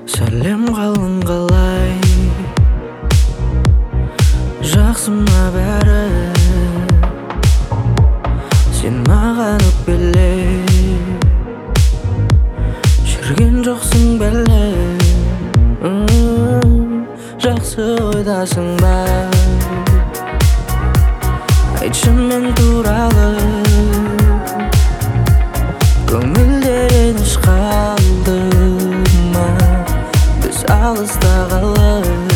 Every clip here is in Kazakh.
Сәлем қалың қалай, жақсы ма бәрі? Сен маған өкпеле, жүрген жоқсың бәле. Жақсы ойдасың ба? Айтшы мен туралы, көңілде реніш қалды ма? Біз алыста қалып.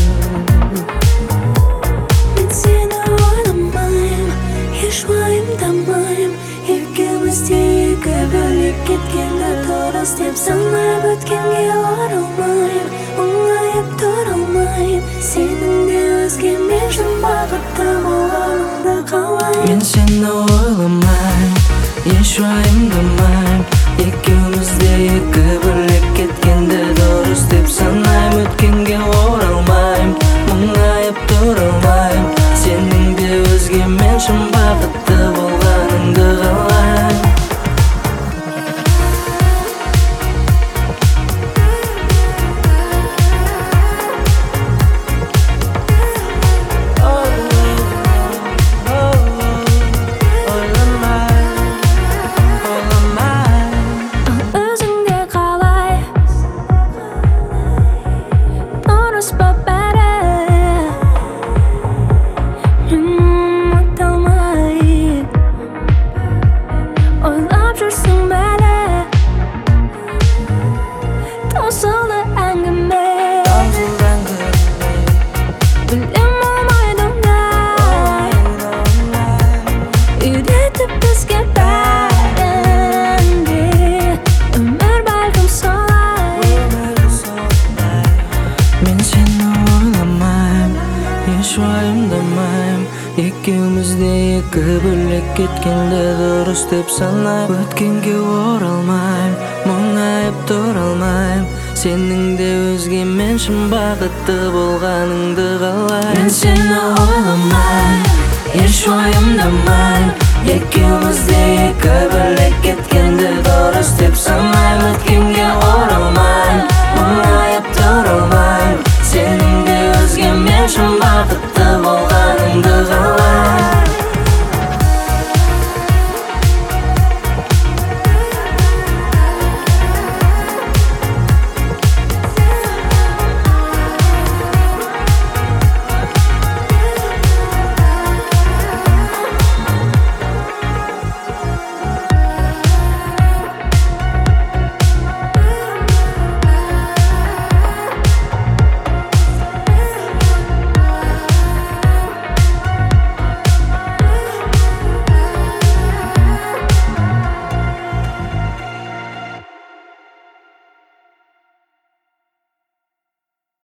Мен сені ойламайм, еш уайымдамайм. Екеуміз де екі бөлек кеткенді дұрыс деп санап өткенге оралмайм, оңайып тұра алмайм. Сенің де өзгемен шын бақытты болғаныңды қалайм. Мен сені ойламайм, еш уайымдамайм. Екеуміз де екі бөлек кеткенді дұрыс деп санайм. Өткенге оралмайм, мұңайып тұра алмайм. Сенің де өзгемен шын бақытты болғаныңды қалайм. Екеуміз де екі бөлек кеткенді дұрыс деп санайм. Өткенге оралмайм, мұңайып тұра алмайм. Сенің де өзгемен шын бақытты болғаныңды қалайм. Мен сені ойламайм, еш уайымдамайм. Екеуміз де екі бөлек кеткенді дұрыс деп санайм. Өткенге оралмайм,